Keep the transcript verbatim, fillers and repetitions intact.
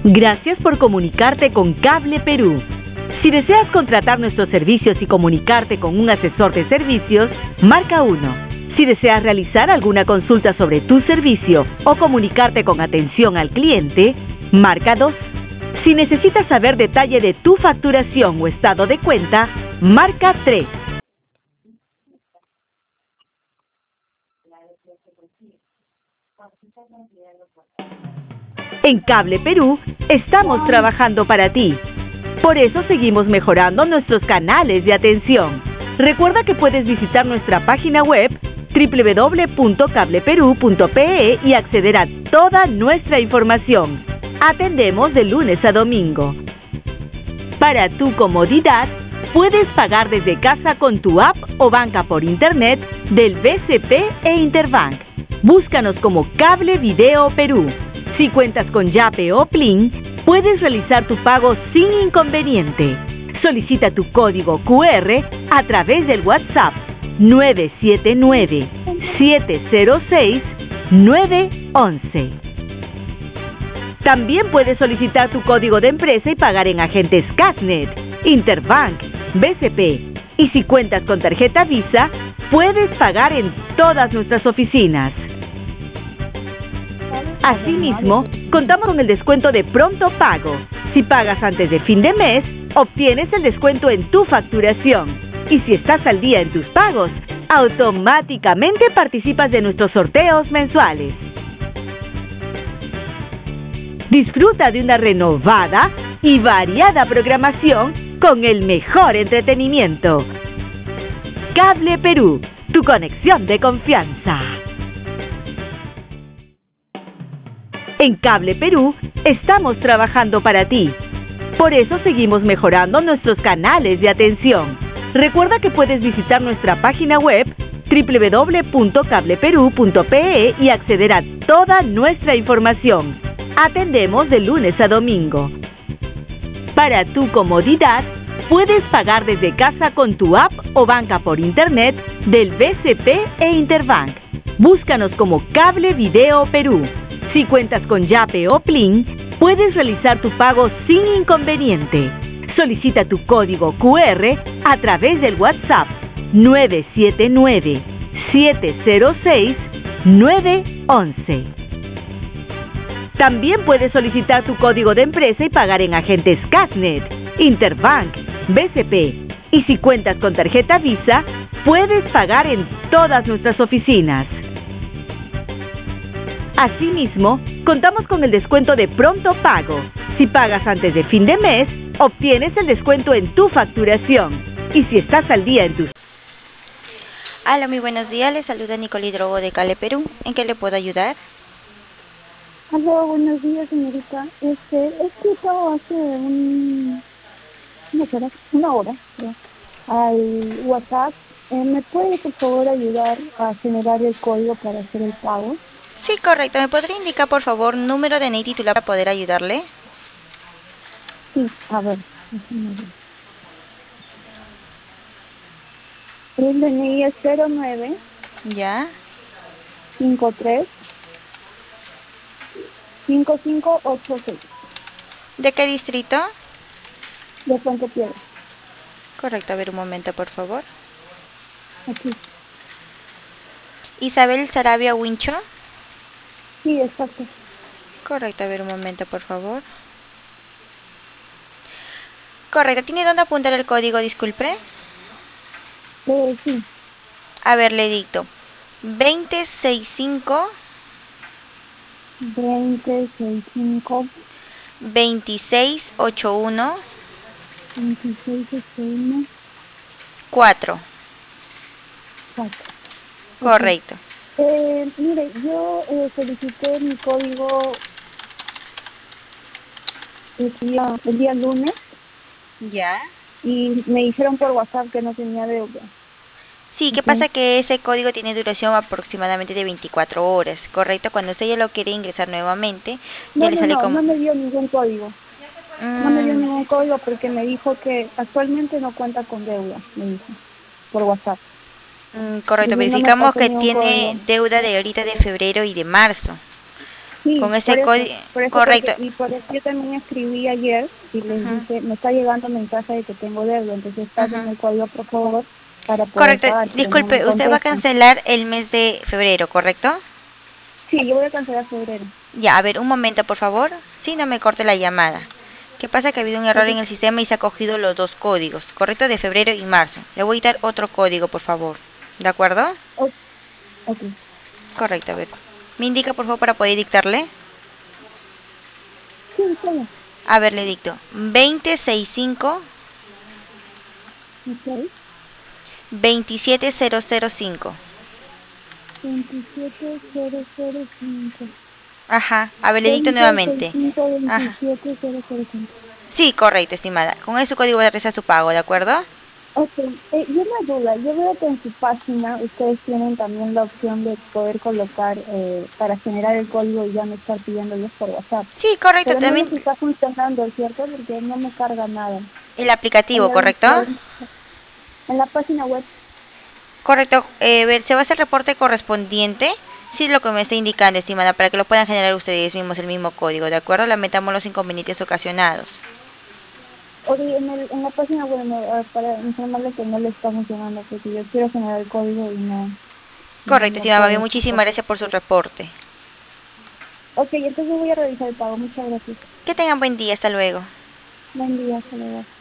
Gracias por comunicarte con Cable Perú. Si deseas contratar nuestros servicios y comunicarte con un asesor de servicios, marca uno. Si deseas realizar alguna consulta sobre tu servicio o comunicarte con atención al cliente, marca dos. Si necesitas saber detalle de tu facturación o estado de cuenta, marca tres. En Cable Perú estamos trabajando para ti. Por eso seguimos mejorando nuestros canales de atención. Recuerda que puedes visitar nuestra página web doble u doble u doble u punto cable perú punto pe e y acceder a toda nuestra información. Atendemos de lunes a domingo. Para tu comodidad, puedes pagar desde casa con tu app o banca por internet del B C P e Interbank. Búscanos como Cable Video Perú. Si cuentas con Yape o Plin, puedes realizar tu pago sin inconveniente. Solicita tu código cu erre a través del WhatsApp nueve siete nueve, siete cero seis, nueve uno uno. También puedes solicitar tu código de empresa y pagar en agentes Casnet, Interbank, B C P. Y si cuentas con tarjeta Visa, puedes pagar en todas nuestras oficinas. Asimismo, contamos con el descuento de pronto pago. Si pagas antes de fin de mes, obtienes el descuento en tu facturación. Y si estás al día en tus pagos, automáticamente participas de nuestros sorteos mensuales. Disfruta de una renovada y variada programación con el mejor entretenimiento. Cable Perú, tu conexión de confianza. En Cable Perú estamos trabajando para ti. Por eso seguimos mejorando nuestros canales de atención. Recuerda que puedes visitar nuestra página web doble u doble u doble u punto cable perú punto pe e y acceder a toda nuestra información. Atendemos de lunes a domingo. Para tu comodidad, puedes pagar desde casa con tu app o banca por internet del B C P e Interbank. Búscanos como Cable Video Perú. Si cuentas con Yape o Plin, puedes realizar tu pago sin inconveniente. Solicita tu código cu erre a través del WhatsApp nueve siete nueve, siete cero seis, nueve uno uno. También puedes solicitar tu código de empresa y pagar en agentes Casnet, Interbank, B C P. Y si cuentas con tarjeta Visa, puedes pagar en todas nuestras oficinas. Asimismo, contamos con el descuento de pronto pago. Si pagas antes de fin de mes, obtienes el descuento en tu facturación. Y si estás al día en tus... Hola, muy buenos días. Les saluda Nicole Drogo de Cable Perú. ¿En qué le puedo ayudar? Hola, buenos días, señorita. Este, he escrito hace un, unas horas, una hora, creo, al WhatsApp. Eh, ¿Me puede, por favor, ayudar a generar el código para hacer el pago? Sí, correcto. ¿Me podría indicar, por favor, número de N I titular para poder ayudarle? Sí, a ver. déjeme ver. El D N I es cero nueve ¿Ya? cinco tres cinco cinco ocho seis. ¿De qué distrito? De Fuente Piedra. Correcto. A ver, un momento, por favor. Aquí. Isabel Sarabia Wincho. Sí, exacto. Correcto. A ver, un momento, por favor. Correcto. ¿Tiene dónde apuntar el código? Disculpe. Eh, sí. A ver, le dicto. veinte sesenta y cinco, veinte sesenta y cinco, veintiséis ochenta y uno, veintiséis ochenta y uno, cuatro. cuatro. Correcto. Eh, mire, yo eh, solicité mi código el día, el día lunes ¿Ya? y me dijeron por WhatsApp que no tenía deuda. Sí, ¿qué Ok. pasa? Que ese código tiene duración aproximadamente de veinticuatro horas, ¿correcto? Cuando usted ya lo quiere ingresar nuevamente, ya No, le no, sale no, como... no me dio ningún código. No me dio Mm, ningún código porque me dijo que actualmente no cuenta con deuda, me dijo, por WhatsApp. mm, correcto, Entonces no me verificamos pasó que ningún tiene código. deuda de ahorita de febrero y de marzo. Sí, Con ese por eso, código, por eso correcto. porque- y por eso yo también escribí ayer y les Ujú. dije, me está llegando mensaje de que tengo deuda, entonces pásenme Ujú. el código por favor para poder Correcto, pagar, pero no me disculpe, usted va a contestan. cancelar el mes de febrero, ¿correcto? Sí, yo voy a cancelar febrero. Ya, a ver, un momento, por favor. Sí, no me corte la llamada. ¿Qué pasa? Que ha habido un error Ok, en el sistema y se ha cogido los dos códigos, ¿correcto? De febrero y marzo. Le voy a dar otro código, por favor. ¿De acuerdo? o- ok. Correcto, a ver. ¿Me indica, por favor, para poder dictarle? Sí, está bien. A ver, le dicto. veinte sesenta y cinco, Ok. veintisiete mil cinco. veintisiete cero cero cinco. Ajá. A ver, le dicto veinte sesenta y nuevamente. cinco Ajá. veintisiete cero cero cinco. Sí, correcto, estimada. Con ese código voy a realizar su pago, ¿de acuerdo? Ok, eh, y una duda, yo veo que en su página ustedes tienen también la opción de poder colocar eh, para generar el código y ya me estar pidiéndolos por WhatsApp. Sí, correcto, Pero no nos también está funcionando, ¿cierto? Porque no me carga nada. el Hay aplicativo, algún ¿correcto? problema. En la página web, Correcto. Eh, ver, se va a hacer el reporte correspondiente. Sí, lo que me está indicando, estimada, para que lo puedan generar ustedes mismos el mismo código, ¿de acuerdo? Lamentamos los inconvenientes ocasionados. o de- en, el, en la página web, no, ah, para informarle que no le está funcionando, porque yo quiero generar el código y no, no, Correcto, no estimada, bien, puedo. muchísimas gracias por su reporte. Ok, entonces voy a realizar el pago. Muchas gracias. Que tengan buen día, hasta luego. Buen día, hasta luego.